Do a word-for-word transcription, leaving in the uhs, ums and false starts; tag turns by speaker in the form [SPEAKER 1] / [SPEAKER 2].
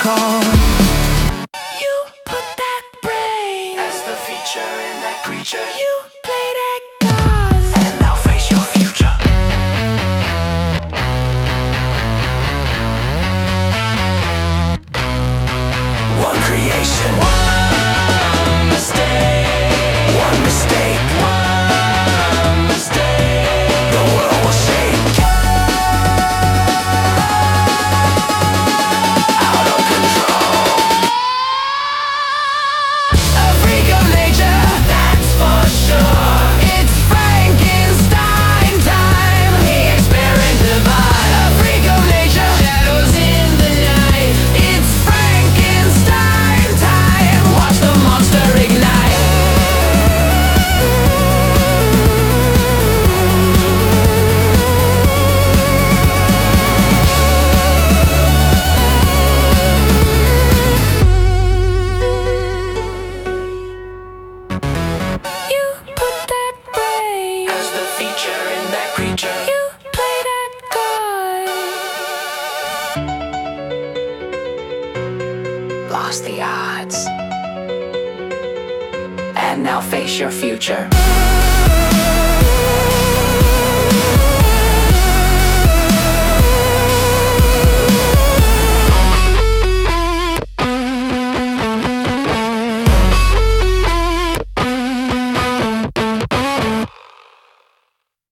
[SPEAKER 1] call. You put that brain as the feature in that creature. You played at cards, and now face your future. One creation, one mistake, one mistake, one mistake. The world will shake. Out of control. A freak of nature, that's for sure. It's Frankenstein time. He experimented by a freak of nature. Shadows in the night. It's Frankenstein time. Watch the monster ignite. You put that brain as the feature in that creature. You played at God. Lost the odds, and now face your future.